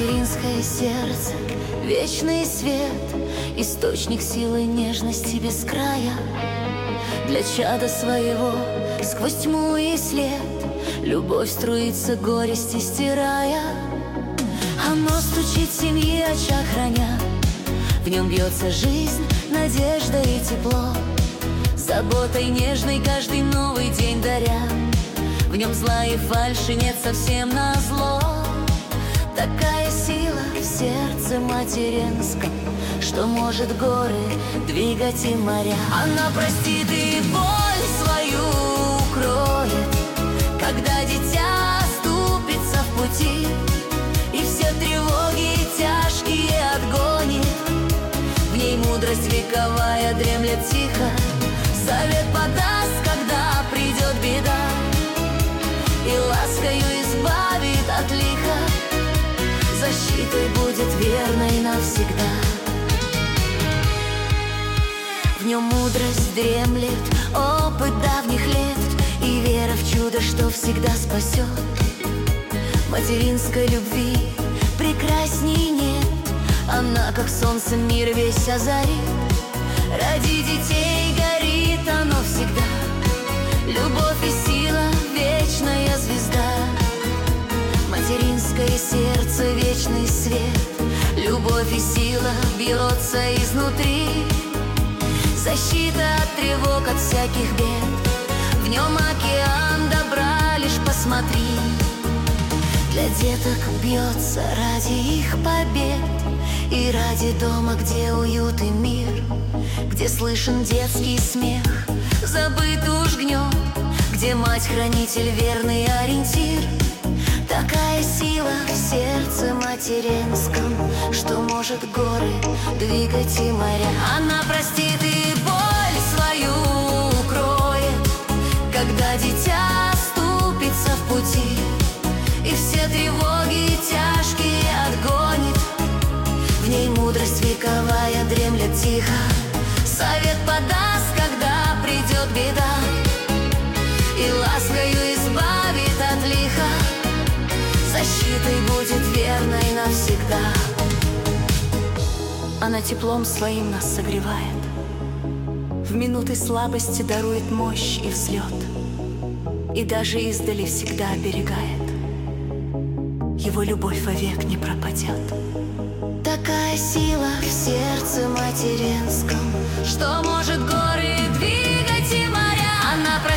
Материнское сердце, вечный свет, источник силы, нежности без края. Для чада своего сквозь тьму и след любовь струится, горести стирая. Оно стучит семьи, очаг храня, в нем бьется жизнь, надежда и тепло, заботой нежной каждый новый день даря. В нем зла и фальши нет совсем назло. Такая сила в сердце материнском, что может горы двигать и моря. Она простит и боль свою укроет, когда дитя оступится в пути, и все тревоги тяжкие отгонит. В ней мудрость вековая дремлет тихо, совет подаст, когда придет беда, и ласкою избавит от лиха, защитой будет верной навсегда. В нем мудрость дремлет, опыт давних лет и вера в чудо, что всегда спасет. Материнской любви прекрасней нет, она как солнце мир весь озарит. Ради детей горит оно всегда, любовь и сила, вечная звезда. Материнское сердце, вечный свет, любовь и сила бьется изнутри. Защита от тревог, от всяких бед, в нем океан добра, лишь посмотри. Для деток бьется ради их побед и ради дома, где уют и мир, где слышен детский смех, забыт уж гнев, где мать-хранитель, верный ориентир. Такая сила в сердце материнском, что может горы двигать и моря. Она простит и боль свою укроет, когда дитя оступится в пути, и все тревоги тяжкие отгонит. В ней мудрость вековая дремлет тихо, совет подаст, когда придет беда, и ласкою избавит от лиха, защитой будет верной навсегда. Она теплом своим нас согревает, в минуты слабости дарует мощь и взлет, и даже издали всегда оберегает. Его любовь вовек не пропадет. Такая сила в сердце материнском, что может горы двигать и моря. Она